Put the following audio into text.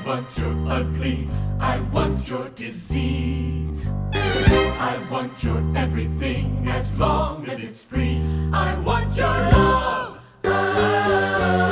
want your ugly, I want your disease. I want your everything as long as it's free. I want your love.